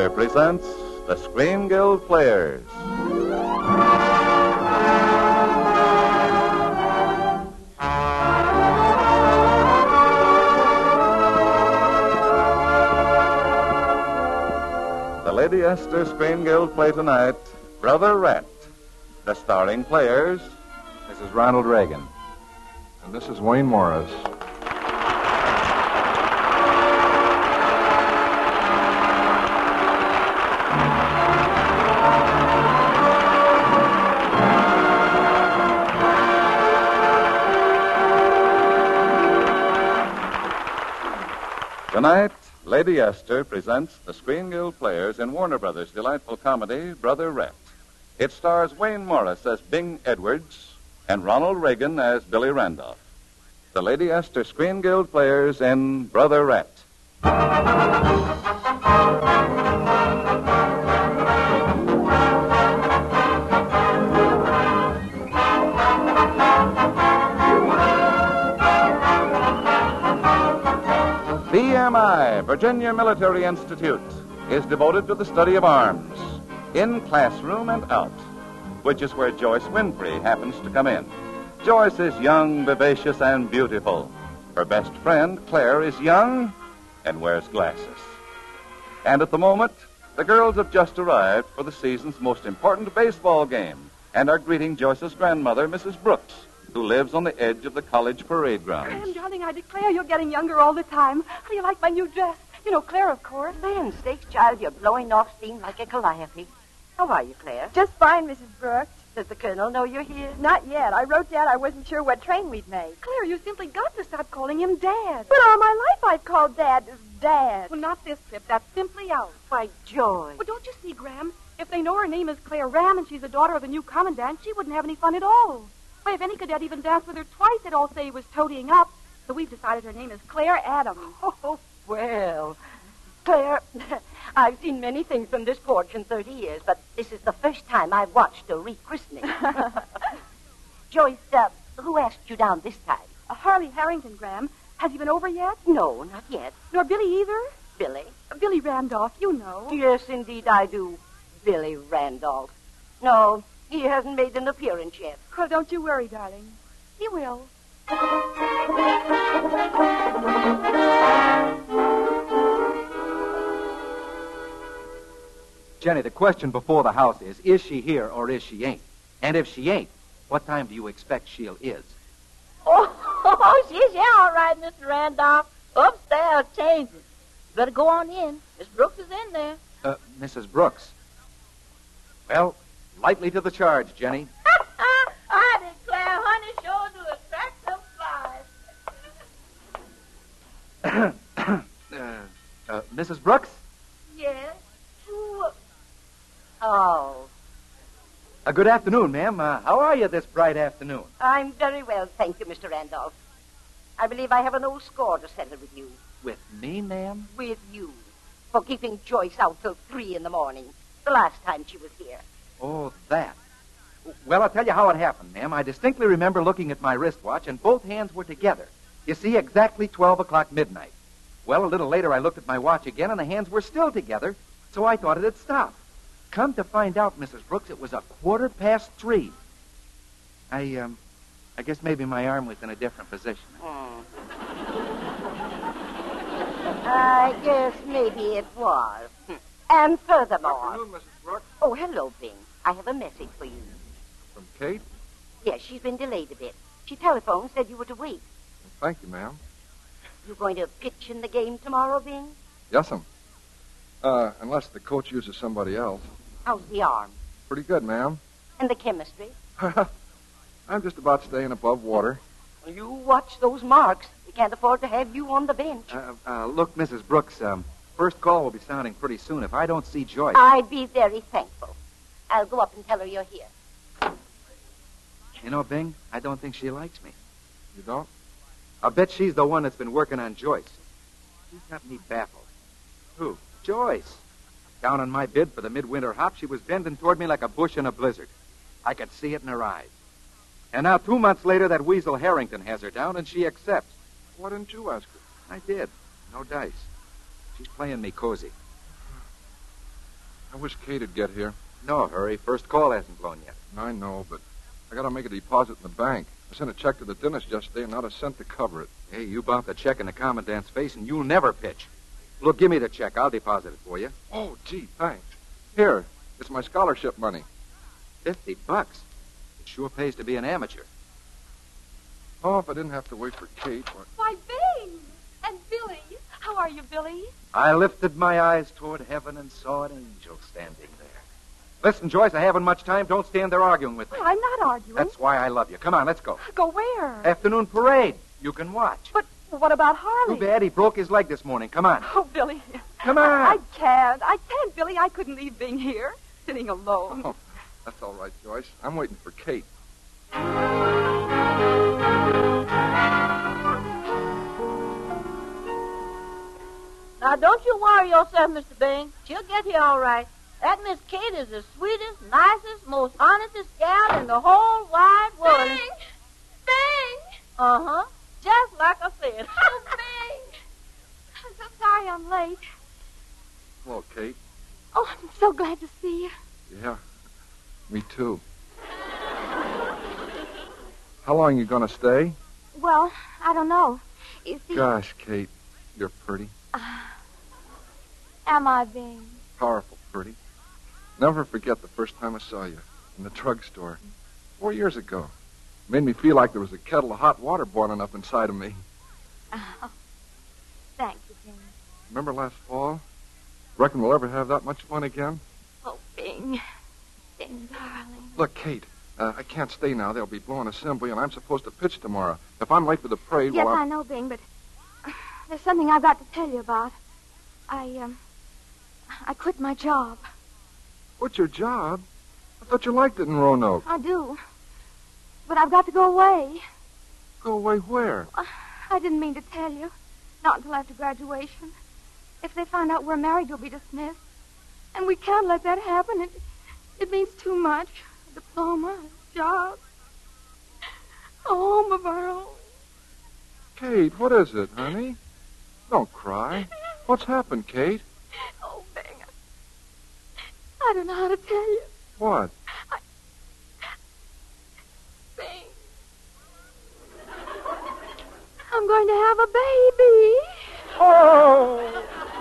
Esther presents the Screen Guild Players. The Lady Esther Screen Guild play tonight, Brother Rat. The starring players, Mrs. Ronald Reagan. And this is Wayne Morris. Tonight, Lady Esther presents the Screen Guild Players in Warner Brothers' delightful comedy, Brother Rat. It stars Wayne Morris as Bing Edwards and Ronald Reagan as Billy Randolph. The Lady Esther Screen Guild Players in Brother Rat. VMI, Virginia Military Institute, is devoted to the study of arms, in classroom and out, which is where Joyce Winfrey happens to come in. Joyce is young, vivacious, and beautiful. Her best friend, Claire, is young and wears glasses. And at the moment, the girls have just arrived for the season's most important baseball game and are greeting Joyce's grandmother, Mrs. Brooks, who lives on the edge of the college parade grounds. Graham, darling, I declare you're getting younger all the time. How do you like my new dress? You know, Claire, of course. Land sakes, child, you're blowing off steam like a calliope. How are you, Claire? Just fine, Mrs. Brooks. Does the Colonel know you're here? Not yet. I wrote Dad I wasn't sure what train we'd make. Claire, you simply got to stop calling him Dad. But all my life I've called Dad Dad. Well, not this trip. That's simply out. Why, Joy. Well, don't you see, Graham? If they know her name is Claire Ram and she's the daughter of the new commandant, she wouldn't have any fun at all. Why, if any cadet even danced with her twice, they'd all say he was toadying up. So we've decided her name is Claire Adams. Oh, well, Claire, I've seen many things from this porch in 30 years, but this is the first time I've watched a rechristening. Joyce, who asked you down this time? Harley Harrington, Graham. Has he been over yet? No, not yet. Nor Billy either? Billy? Billy Randolph, you know. Yes, indeed I do. Billy Randolph. No, he hasn't made an appearance yet. Well, don't you worry, darling. He will. Jenny, the question before the house is she here or is she ain't? And if she ain't, what time do you expect she'll is? Oh, she's here all right, Mr. Randolph. Upstairs changing. Better go on in. Miss Brooks is in there. Mrs. Brooks. Well, lightly to the charge, Jenny. I declare honey sure to attract them flies. Mrs. Brooks? Yes? Who? Oh, Good afternoon, ma'am. How are you this bright afternoon? I'm very well, thank you, Mr. Randolph. I believe I have an old score to settle with you. With me, ma'am? With you. For keeping Joyce out till 3 in the morning. The last time she was here. Oh, that. Well, I'll tell you how it happened, ma'am. I distinctly remember looking at my wristwatch, and both hands were together. You see, exactly 12 o'clock midnight. Well, a little later, I looked at my watch again, and the hands were still together, so I thought it had stopped. Come to find out, Mrs. Brooks, it was 3:15. I guess maybe my arm was in a different position. I guess maybe it was. And furthermore... Afternoon, Mrs. Brooks. Oh, hello, Bing. I have a message for you. From Kate? Yes, she's been delayed a bit. She telephoned, said you were to wait. Well, thank you, ma'am. You going to pitch in the game tomorrow, Bing? Yes'm. Unless the coach uses somebody else. How's the arm? Pretty good, ma'am. And the chemistry? I'm just about staying above water. You watch those marks. We can't afford to have you on the bench. Look, Mrs. Brooks, first call will be sounding pretty soon. If I don't see Joyce... I'd be very thankful. I'll go up and tell her you're here. You know, Bing, I don't think she likes me. You don't? I'll bet she's the one that's been working on Joyce. She's got me baffled. Who? Joyce. Down on my bid for the midwinter hop, she was bending toward me like a bush in a blizzard. I could see it in her eyes. And now 2 months later, that weasel Harrington has her down, and she accepts. Why didn't you ask her? I did. No dice. She's playing me cozy. I wish Kate would get here. No hurry. First call hasn't blown yet. I know, but I got to make a deposit in the bank. I sent a check to the dentist yesterday and not a cent to cover it. Hey, you bump the check in the commandant's face and you'll never pitch. Look, give me the check. I'll deposit it for you. Oh, gee, thanks. Here, it's my scholarship money. $50. It sure pays to be an amateur. Oh, if I didn't have to wait for Kate. Why, Bing! And Billy. How are you, Billy? I lifted my eyes toward heaven and saw an angel standing there. Listen, Joyce, I haven't much time. Don't stand there arguing with me. Well, I'm not arguing. That's why I love you. Come on, let's go. Go where? Afternoon parade. You can watch. But what about Harley? Too bad he broke his leg this morning. Come on. Oh, Billy. Come on. I can't, Billy. I couldn't leave Bing here, sitting alone. Oh, that's all right, Joyce. I'm waiting for Kate. Now, don't you worry yourself, Mr. Bing. She'll get here all right. That Miss Kate is the sweetest, nicest, most honestest gal in the whole wide world. Bing! Bing! Uh-huh. Just like I said. Oh, Bing! I'm so sorry I'm late. Hello, Kate. Oh, I'm so glad to see you. Yeah, me too. How long you going to stay? Well, I don't know. You see... Gosh, Kate, you're pretty. Am I, Bing? Powerful pretty. Never forget the first time I saw you in the drugstore 4 years ago. Made me feel like there was a kettle of hot water boiling up inside of me. Oh, thank you, Bing. Remember last fall? Reckon we'll ever have that much fun again? Oh, Bing. Bing, darling. Look, Kate, I can't stay now. They'll be blowing assembly, and I'm supposed to pitch tomorrow. If I'm late for the parade, Yes, well, I know, Bing, but there's something I've got to tell you about. I quit my job. What's your job? I thought you liked it in Roanoke. I do. But I've got to go away. Go away where? I didn't mean to tell you. Not until after graduation. If they find out we're married, you'll be dismissed. And we can't let that happen. It means too much. A diploma, a job, a home of our own. Kate, what is it, honey? Don't cry. What's happened, Kate? Oh, Bing. I don't know how to tell you. What? Bing. I'm going to have a baby. Oh!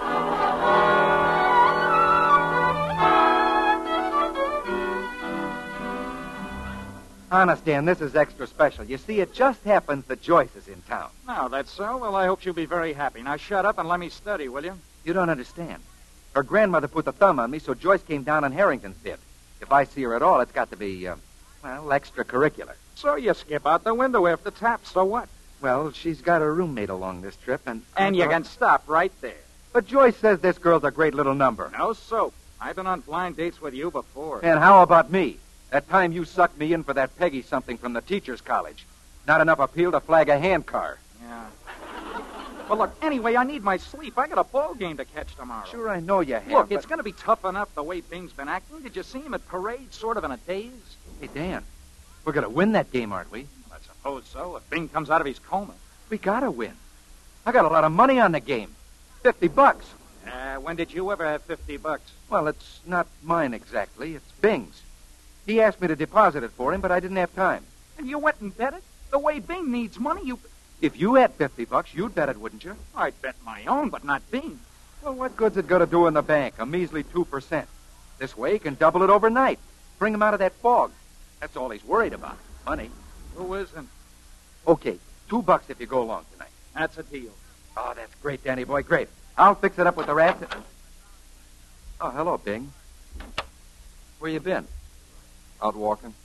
Honest, Dan, this is extra special. You see, it just happens that Joyce is in town. Now, that's so. Well, I hope she'll be very happy. Now, shut up and let me study, will you? You don't understand. Her grandmother put the thumb on me, so Joyce came down on Harrington's did. If I see her at all, it's got to be, extracurricular. So you skip out the window after tap, so what? Well, she's got a roommate along this trip, and... And you can stop right there. But Joyce says this girl's a great little number. No soap. I've been on blind dates with you before. And how about me? That time you sucked me in for that Peggy something from the teacher's college. Not enough appeal to flag a handcar. Yeah. Well, look, anyway, I need my sleep. I got a ball game to catch tomorrow. Sure, I know you have. Look, but... it's going to be tough enough the way Bing's been acting. Did you see him at parade, sort of in a daze? Hey, Dan, we're going to win that game, aren't we? I suppose so, if Bing comes out of his coma. We got to win. I got a lot of money on the game. $50. When did you ever have $50? Well, it's not mine exactly. It's Bing's. He asked me to deposit it for him, but I didn't have time. And you went and bet it? The way Bing needs money, you... If you had $50, you'd bet it, wouldn't you? I'd bet my own, but not Bing. Well, what good's it going to do in the bank? A measly 2%. This way, he can double it overnight. Bring him out of that fog. That's all he's worried about. Money. Who isn't? Okay, $2 if you go along tonight. That's a deal. Oh, that's great, Danny boy, great. I'll fix it up with the rats. Oh, hello, Bing. Where you been? Out walking.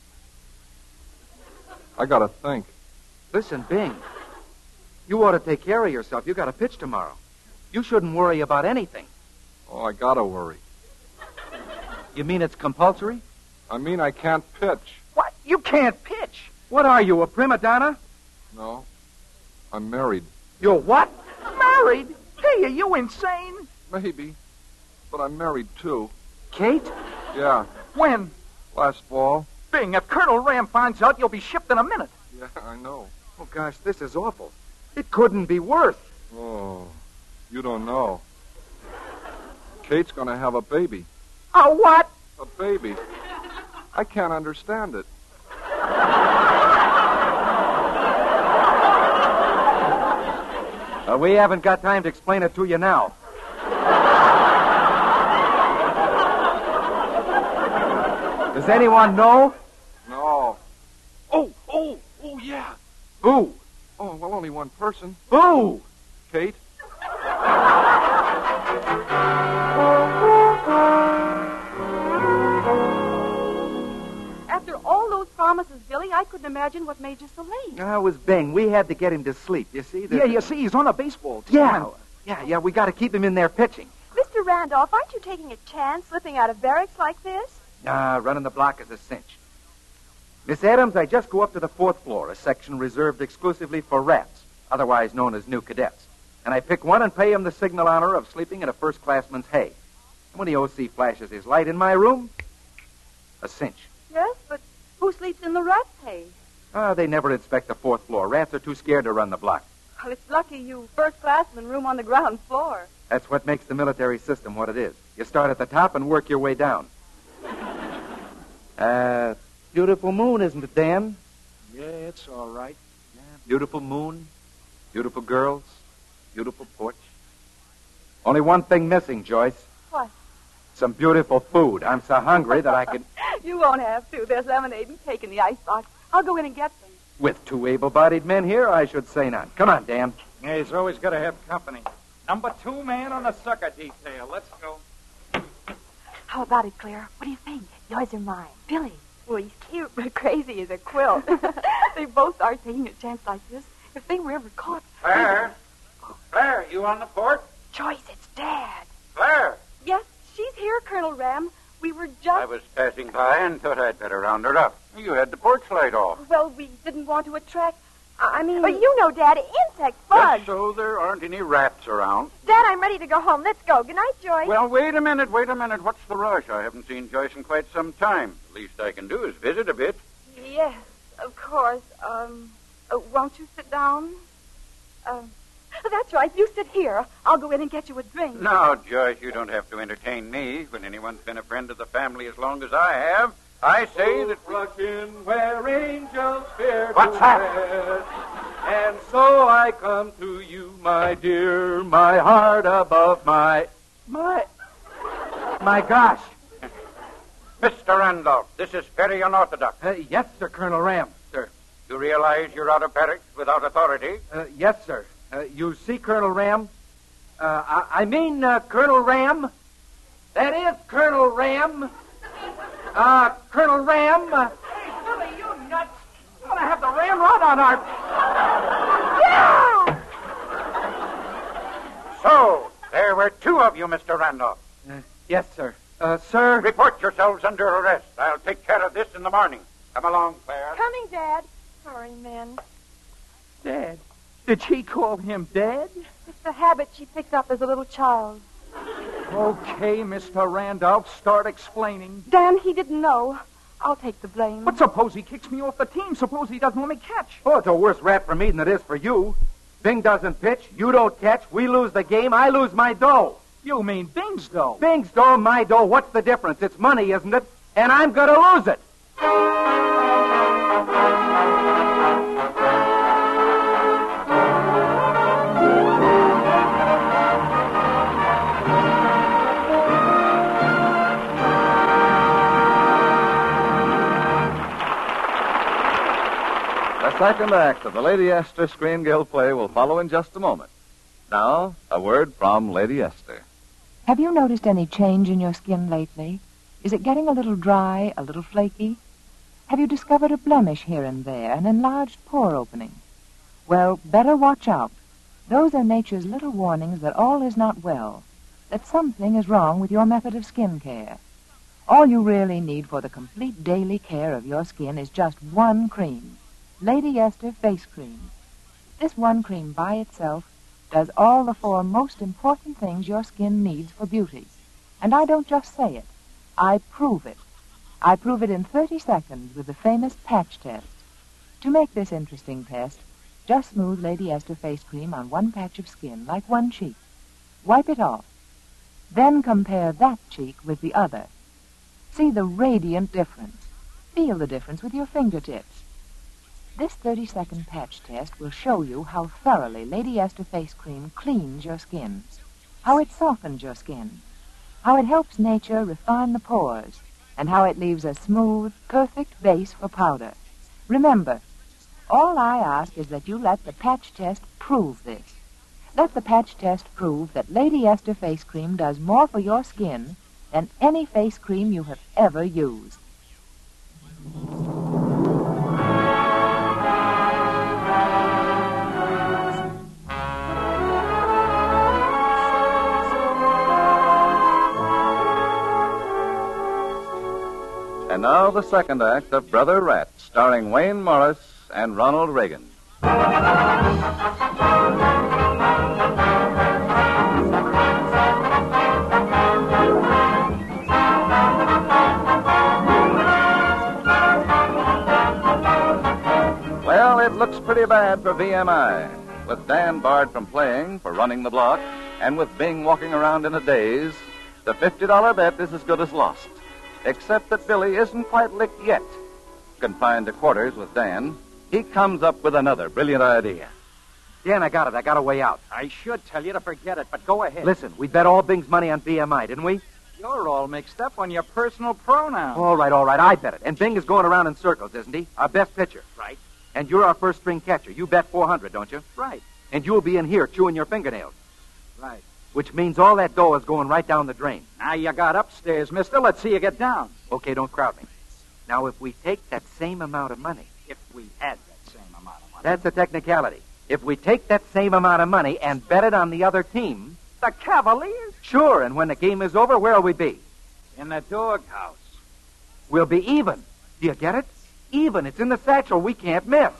I gotta think. Listen, Bing. You ought to take care of yourself. You got a pitch tomorrow. You shouldn't worry about anything. Oh, I gotta worry. You mean it's compulsory? I mean I can't pitch. What? You can't pitch? What are you, a prima donna? No. I'm married. You're what? Married? Hey, are you insane? Maybe. But I'm married, too. Kate? Yeah. When? Last fall. Bing, if Colonel Ram finds out, you'll be shipped in a minute. Yeah, I know. Oh, gosh, this is awful. It couldn't be worse. Oh, you don't know. Kate's gonna have a baby. A what? A baby. I can't understand it. We haven't got time to explain it to you now. Does anyone know? No. Oh, yeah. Who? Oh, well, only one person. Who? Kate. After all those promises, Billy, I couldn't imagine what made you so late. It was Bing. We had to get him to sleep. You see? Yeah, you see, he's on a baseball team. Yeah. We got to keep him in there pitching. Mr. Randolph, aren't you taking a chance slipping out of barracks like this? Running the block is a cinch. Miss Adams, I just go up to the 4th floor, a section reserved exclusively for rats, otherwise known as new cadets. And I pick one and pay him the signal honor of sleeping in a first-classman's hay. And when the OC flashes his light in my room, a cinch. Yes, but who sleeps in the rat's hay? They never inspect the 4th floor. Rats are too scared to run the block. Well, it's lucky you first-classman room on the ground floor. That's what makes the military system what it is. You start at the top and work your way down. Beautiful moon, isn't it, Dan? Yeah, it's all right. Yeah, beautiful moon, beautiful girls, beautiful porch. Only one thing missing, Joyce. What? Some beautiful food. I'm so hungry that I could... You won't have to. There's lemonade and cake in the icebox. I'll go in and get them. With 2 able-bodied men here, I should say not. Come on, Dan. Yeah, he's always got to have company. Number 2 man on the sucker detail. Let's go. How about it, Claire? What do you think? Yours or mine? Billy. Well, he's cute, but crazy as a quilt. They both are taking a chance like this. If they were ever caught... Claire? Claire, you on the porch? Joyce, it's Dad. Claire! Yes, she's here, Colonel Ram. We were just... I was passing by and thought I'd better round her up. You had the porch light off. Well, we didn't want to attract... I mean... But you know, Dad, insects, bugs. Just so there aren't any rats around. Dad, I'm ready to go home. Let's go. Good night, Joyce. Well, wait a minute. What's the rush? I haven't seen Joyce in quite some time. The least I can do is visit a bit. Yes, of course. Won't you sit down? That's right. You sit here. I'll go in and get you a drink. No, Joyce, you don't have to entertain me. When anyone's been a friend of the family as long as I have, I say that... Flushing where angels fear What's to that? tread. And so I come to you, my dear, my heart above my gosh. Mr. Randolph, this is very unorthodox. Yes, sir, Colonel Ram, sir. You realize you're out of barracks without authority? Yes, sir. You see, Colonel Ram? I mean, Colonel Ram. That is Colonel Ram. Colonel Ram. Hey, Billy, you nuts. I'm going to have the ramrod on our... Yeah! So, there were 2 of you, Mr. Randolph. Yes, sir. Sir. Report yourselves under arrest. I'll take care of this in the morning. Come along, Claire. Coming, Dad. Sorry, men. Dad. Did she call him Dad? It's a habit she picked up as a little child. Okay, Mr. Randolph, start explaining. Dan, he didn't know. I'll take the blame. But suppose he kicks me off the team. Suppose he doesn't let me catch. Oh, it's a worse rap for me than it is for you. Bing doesn't pitch. You don't catch. We lose the game. I lose my dough. You mean Bing's dough? Bing's dough, my dough. What's the difference? It's money, isn't it? And I'm going to lose it. The second act of the Lady Esther Screen Guild play will follow in just a moment. Now, a word from Lady Esther. Have you noticed any change in your skin lately? Is it getting a little dry, a little flaky? Have you discovered a blemish here and there, an enlarged pore opening? Well, better watch out. Those are nature's little warnings that all is not well, that something is wrong with your method of skin care. All you really need for the complete daily care of your skin is just one cream, Lady Esther Face Cream. This one cream by itself does all the 4 most important things your skin needs for beauty. And I don't just say it. I prove it. I prove it in 30 seconds with the famous patch test. To make this interesting test, just smooth Lady Esther Face Cream on one patch of skin, like one cheek. Wipe it off. Then compare that cheek with the other See the radiant difference. Feel the difference with your fingertips. This 30-second patch test will show you how thoroughly Lady Esther Face Cream cleans your skin, how it softens your skin, how it helps nature refine the pores, and how it leaves a smooth, perfect base for powder. Remember, all I ask is that you let the patch test prove this. Let the patch test prove that Lady Esther Face Cream does more for your skin than any face cream you have ever used. And now the second act of Brother Rat, starring Wayne Morris and Ronald Reagan. Well, it looks pretty bad for VMI. With Dan barred from playing for running the block, and with Bing walking around in a daze, the $50 bet is as good as lost. Except that Billy isn't quite licked yet. Confined to quarters with Dan, he comes up with another brilliant idea. Dan, I got it. I got a way out. I should tell you to forget it, but go ahead. Listen, we bet all Bing's money on BMI, didn't we? You're all mixed up on your personal pronouns. All right. I bet it. And Bing is going around in circles, isn't he? Our best pitcher. Right. And you're our first string catcher. You bet 400, don't you? Right. And you'll be in here chewing your fingernails. Right. Which means all that dough is going right down the drain. Now you got upstairs, mister. Let's see you get down. Okay, don't crowd me. Now, if we take that same amount of money... If we had that same amount of money. That's a technicality. If we take that same amount of money and bet it on the other team... The Cavaliers? Sure, and when the game is over, where'll we be? In the doghouse. We'll be even. Do you get it? Even. It's in the satchel. We can't miss.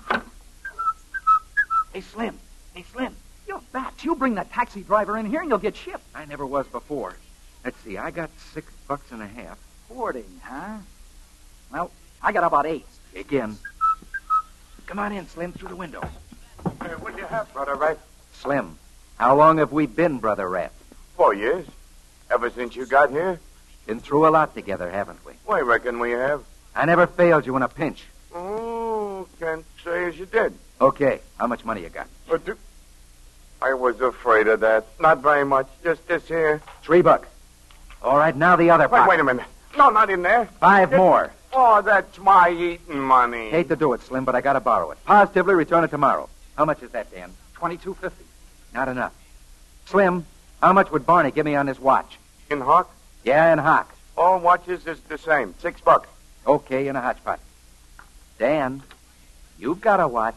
Hey, Slim. You bats. You bring that taxi driver in here and you'll get shipped. I never was before. Let's see. I got $6.50. 40, huh? Well, I got about 8. Again. Come on in, Slim, through the window. What do you have, Brother Rat? Slim, how long have we been, Brother Rat? 4 years. Ever since you got here? Been through a lot together, haven't we? Well, I reckon we have. I never failed you in a pinch. Oh, can't say as you did. Okay, how much money you got? But I was afraid of that. Not very much. Just this here. $3. All right, now the other pocket. Wait a minute. No, not in there. 5 more. Oh, that's my eating money. Hate to do it, Slim, but I gotta borrow it. Positively return it tomorrow. How much is that, Dan? $22.50. Not enough. Slim, how much would Barney give me on his watch? In hock? Yeah, in hock. All watches is the same. $6. Okay, in a hodgepodge. Dan, you've got a watch.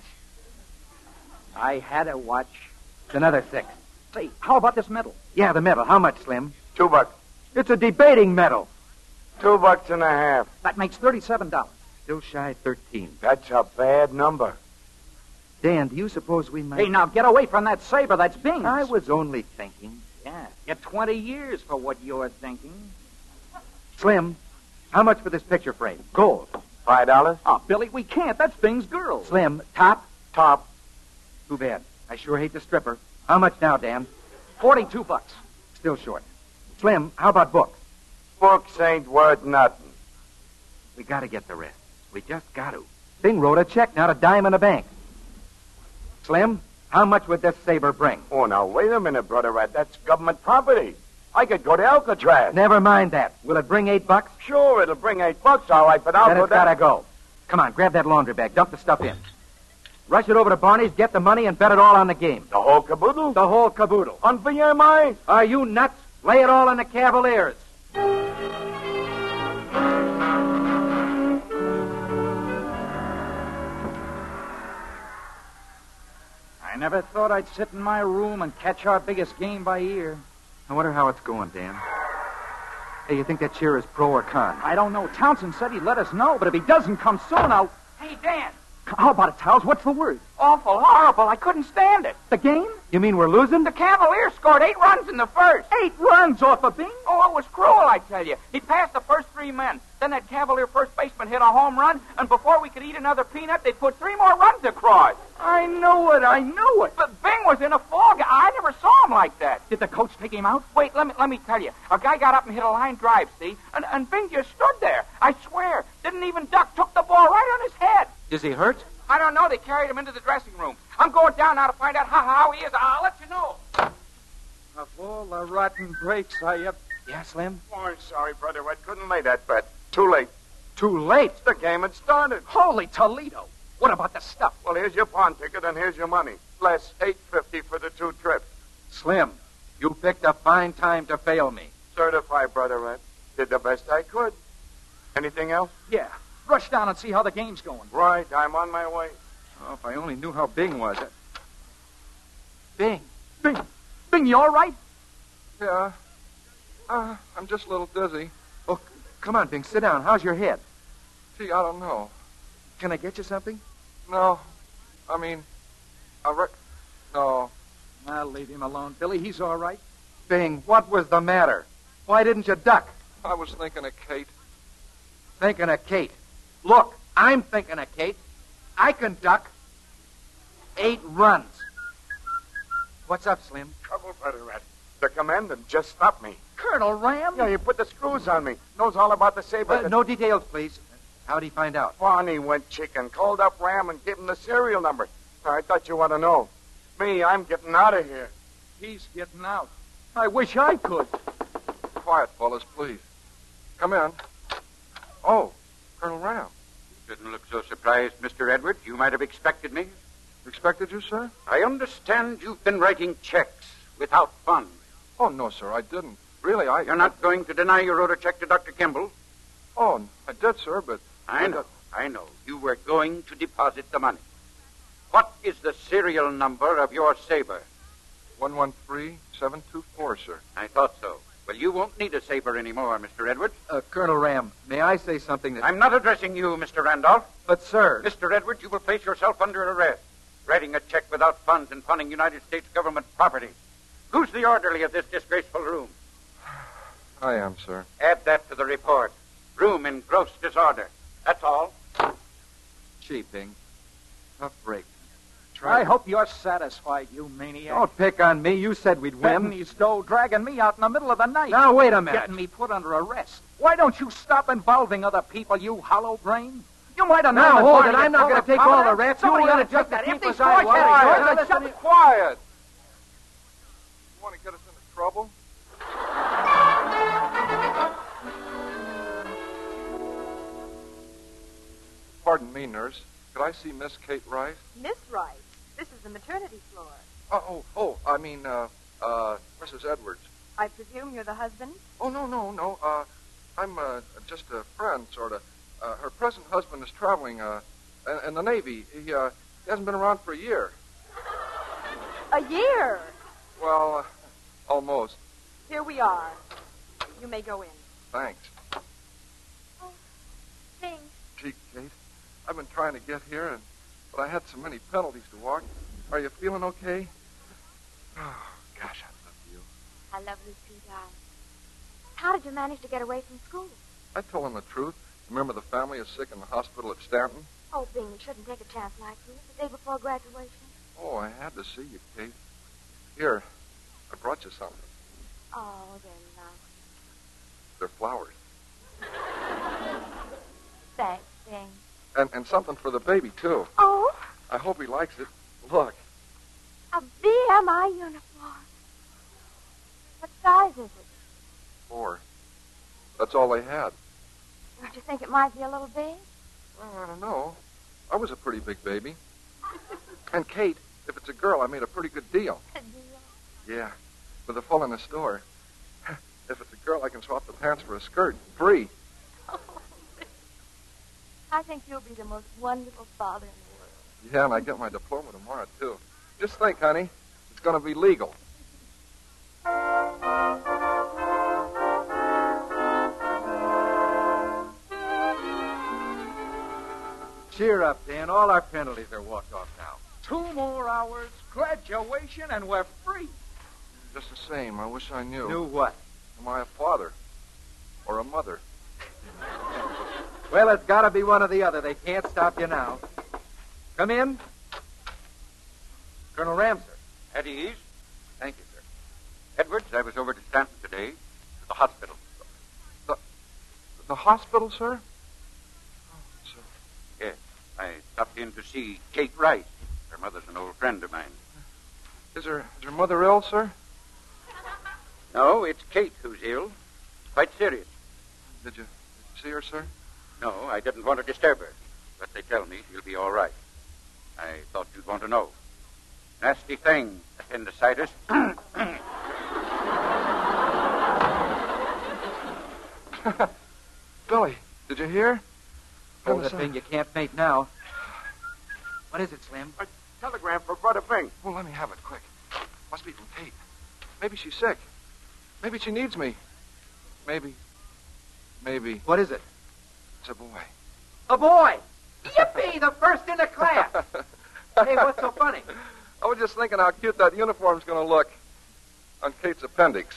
I had a watch. It's another 6. Say, how about this medal? Yeah, the medal. How much, Slim? $2. It's a debating medal. $2.50. That makes $37. Still shy 13. That's a bad number. Dan, do you suppose we might... Hey, now get away from that saber. That's Bing's. I was only thinking. Yeah, get 20 years for what you're thinking. Slim, how much for this picture frame? Gold. $5? Oh, Billy, we can't. That's Bing's girl. Slim, top? Top. Too bad. I sure hate the stripper. How much now, Dan? $42. Still short. Slim, how about books? Books ain't worth nothing. We gotta get the rest. We just got to. Bing wrote a check, not a dime in the bank. Slim, how much would this saber bring? Oh, now, wait a minute, Brother Rat. That's government property. I could go to Alcatraz. Never mind that. Will it bring $8? Sure, it'll bring $8, all right, but I'll Then go it's gotta go. Come on, grab that laundry bag. Dump the stuff in. Rush it over to Barney's, get the money, and bet it all on the game. The whole caboodle? The whole caboodle. On VMI? Are you nuts? Lay it all on the Cavaliers. I never thought I'd sit in my room and catch our biggest game by ear. I wonder how it's going, Dan. Hey, you think that cheer is pro or con? I don't know. Townsend said he'd let us know, but if he doesn't come soon, I'll... Hey, Dan, How about it, Towels? What's the word? Awful, horrible. I couldn't stand it. The game? You mean we're losing? The Cavaliers scored 8 runs in the first. 8 runs off of Bing? Oh, it was cruel, I tell you. He passed the first 3 men. Then that Cavalier first baseman hit a home run, and before we could eat another peanut, they put 3 more runs across. I knew it. But Bing was in a fog. I never saw him like that. Did the coach take him out? Wait, let me tell you. A guy got up and hit a line drive, see? And Bing just stood there. I swear. Didn't even duck. Took the ball right on his head. Is he hurt? I don't know. They carried him into the dressing room. I'm going down now to find out how he is. I'll let you know. Of all the rotten breaks I ever... Yeah, Slim? Oh, I'm sorry, Brother Red. Couldn't lay that bet. Too late. Too late. The game had started. Holy Toledo. What about the stuff? Well, here's your pawn ticket and here's your money. Plus $8.50 for the 2 trips. Slim, you picked a fine time to fail me. Certified, Brother Red. Did the best I could. Anything else? Yeah. Rush down and see how the game's going. Right. I'm on my way. Oh, if I only knew how Bing was. Bing. Bing, you all right? Yeah. I'm just a little dizzy. Oh, come on, Bing. Sit down. How's your head? Gee, I don't know. Can I get you something? No. No. I'll leave him alone, Billy. He's all right. Bing, what was the matter? Why didn't you duck? I was thinking of Kate. Thinking of Kate. Look, I'm thinking of Kate. I can duck 8 runs. What's up, Slim? Trouble, Brother Red. The commandant just stopped me. Colonel Ram? Yeah, he put the screws on me. Knows all about the saber. No details, please. How'd he find out? Barney went chicken, called up Ram and gave him the serial number. I thought you want to know. Me, I'm getting out of here. He's getting out. I wish I could. Quiet, fellas, please. Come in. Oh, Colonel Ram. You didn't look so surprised, Mr. Edwards. You might have expected me. Expected you, sir? I understand you've been writing checks without funds. Oh, no, sir, I didn't. Really, You're not going to deny you wrote a check to Dr. Kimball? Oh, I did, sir, but... I know. You were going to deposit the money. What is the serial number of your saber? 113724, sir. I thought so. Well, you won't need a saber anymore, Mr. Edwards. Colonel Ram, may I say something that... I'm not addressing you, Mr. Randolph. But, sir... Mr. Edwards, you will place yourself under arrest. Writing a check without funds and funding United States government property. Who's the orderly of this disgraceful room? I am, sir. Add that to the report. Room in gross disorder. That's all. Gee, Bing. Tough break. I hope you're satisfied, you maniac. Don't pick on me. You said we'd win. Betting his dough, dragging me out in the middle of the night. Now, wait a minute. Getting me put under arrest. Why don't you stop involving other people, you hollow brain? You might have known... Now, that hold Barney it. I'm had not going to take Providence. all the rats. Somebody You ought ought to to take just that keep empty us squash quiet. head. Quiet. Be quiet. You want to get us into trouble? Pardon me, nurse. Could I see Miss Kate Rice? Miss Rice, this is the maternity floor. I mean, Mrs. Edwards. I presume you're the husband? Oh, no. I'm just a friend, sort of. Her present husband is traveling in the Navy. He hasn't been around for a year. A year? Well, almost. Here we are. You may go in. Thanks. Oh, thanks. Gee, Kate, I've been trying to get here, but I had so many penalties to walk. Are you feeling okay? Oh, gosh, I love you. I love you too, darling. How did you manage to get away from school? I told him the truth. Remember the family is sick in the hospital at Stanton? Oh, Bing, you shouldn't take a chance like this the day before graduation. Oh, I had to see you, Kate. Here, I brought you something. Oh, they're nice. They're flowers. Thanks, Bing. And something for the baby, too. Oh? I hope he likes it. Look. A BMI uniform. What size is it? 4. That's all they had. Don't you think it might be a little big? Well, I don't know. I was a pretty big baby. And Kate, if it's a girl, I made a pretty good deal. A deal? Yeah, with the full in the store. If it's a girl, I can swap the pants for a skirt. Free. Oh, I think you'll be the most wonderful father in the world. Yeah, and I get my diploma tomorrow, too. Just think, honey. It's going to be legal. Cheer up, Dan. All our penalties are walked off now. 2 more hours, graduation, and we're free. Just the same, I wish I knew. Knew what? Am I a father? Or a mother? Well, it's got to be one or the other. They can't stop you now. Come in. Colonel Ramsey. At ease. Thank you, sir. Edwards, I was over to Stanton today, to the hospital. The hospital, sir? Oh, sir. Yes. I stopped in to see Kate Rice. Her mother's an old friend of mine. Is her mother ill, sir? No, it's Kate who's ill. Quite serious. Did you see her, sir? No, I didn't want to disturb her. But they tell me she'll be all right. I thought you'd want to know. Nasty thing, appendicitis. Billy, did you hear? Oh, the thing you can't faint now. What is it, Slim? A telegram for Brother Bing. Well, let me have it, quick. Must be from Kate. Maybe she's sick. Maybe she needs me. Maybe. What is it? It's a boy. A boy! Yippee! The first in the class! Hey, what's so funny? I was just thinking how cute that uniform's going to look on Kate's appendix.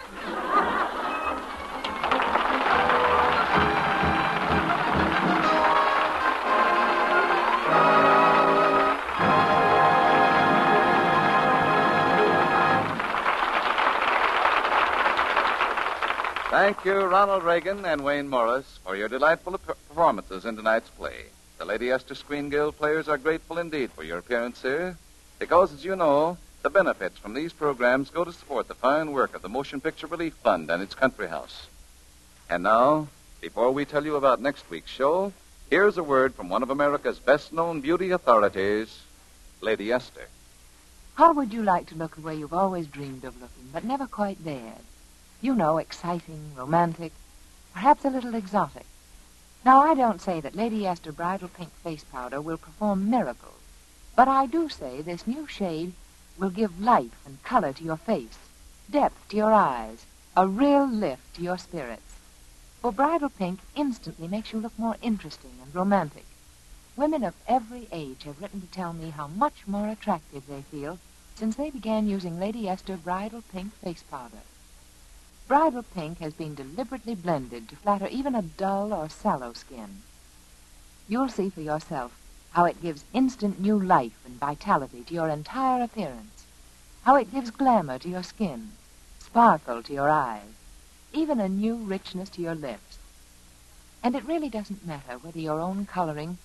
Thank you, Ronald Reagan and Wayne Morris, for your delightful performances in tonight's play. The Lady Esther Screen Guild players are grateful indeed for your appearance here, because, as you know, the benefits from these programs go to support the fine work of the Motion Picture Relief Fund and its country house. And now, before we tell you about next week's show, here's a word from one of America's best-known beauty authorities, Lady Esther. How would you like to look the way you've always dreamed of looking, but never quite dared? You know, exciting, romantic, perhaps a little exotic. Now, I don't say that Lady Esther Bridal Pink Face Powder will perform miracles, but I do say this new shade will give life and color to your face, depth to your eyes, a real lift to your spirits. For Bridal Pink instantly makes you look more interesting and romantic. Women of every age have written to tell me how much more attractive they feel since they began using Lady Esther Bridal Pink Face Powder. Bridal Pink has been deliberately blended to flatter even a dull or sallow skin. You'll see for yourself how it gives instant new life and vitality to your entire appearance, how it gives glamour to your skin, sparkle to your eyes, even a new richness to your lips. And it really doesn't matter what your own coloring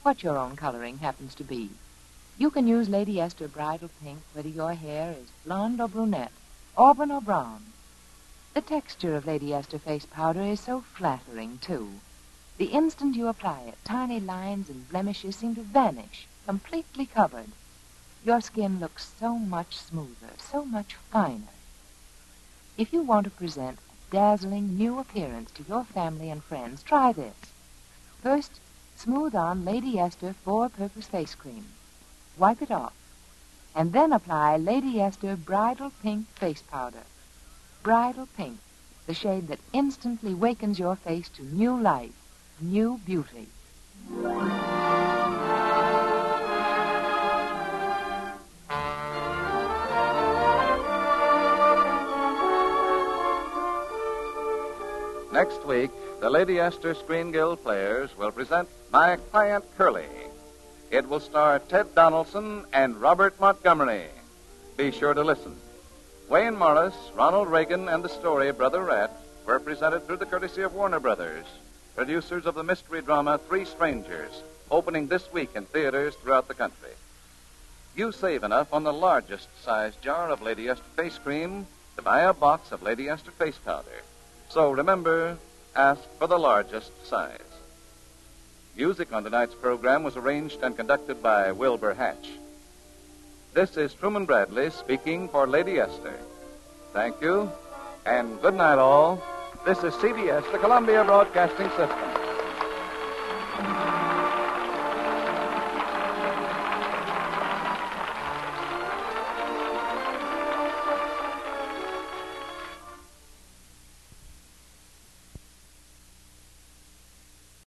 happens to be. You can use Lady Esther Bridal Pink whether your hair is blonde or brunette, auburn or brown. The texture of Lady Esther Face Powder is so flattering, too. The instant you apply it, tiny lines and blemishes seem to vanish, completely covered. Your skin looks so much smoother, so much finer. If you want to present a dazzling new appearance to your family and friends, try this. First, smooth on Lady Esther Four-Purpose Face Cream. Wipe it off. And then apply Lady Esther Bridal Pink Face Powder. Bridal Pink, the shade that instantly wakens your face to new life, new beauty. Next week, the Lady Esther Screen Guild players will present My Client Curly. It will star Ted Donaldson and Robert Montgomery. Be sure to listen. Wayne Morris, Ronald Reagan, and the story Brother Rat were presented through the courtesy of Warner Brothers, producers of the mystery drama Three Strangers, opening this week in theaters throughout the country. You save enough on the largest size jar of Lady Esther face cream to buy a box of Lady Esther face powder. So remember, ask for the largest size. Music on tonight's program was arranged and conducted by Wilbur Hatch. This is Truman Bradley speaking for Lady Esther. Thank you, and good night all. This is CBS, the Columbia Broadcasting System.